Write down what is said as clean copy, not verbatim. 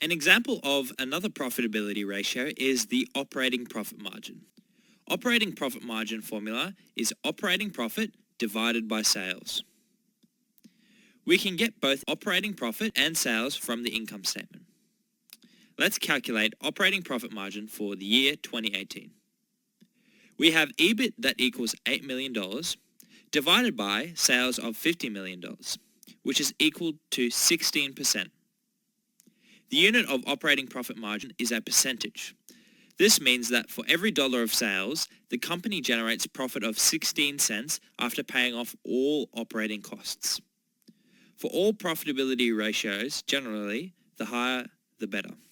An example of another profitability ratio is the operating profit margin. Operating profit margin formula is operating profit divided by sales. We can get both operating profit and sales from the income statement. Let's calculate operating profit margin for the year 2018. We have EBIT that equals $8 million divided by sales of $50 million, which is equal to 16%. The unit of operating profit margin is a percentage. This means that for every dollar of sales, the company generates profit of 16 cents after paying off all operating costs. For all profitability ratios, generally, the higher the better.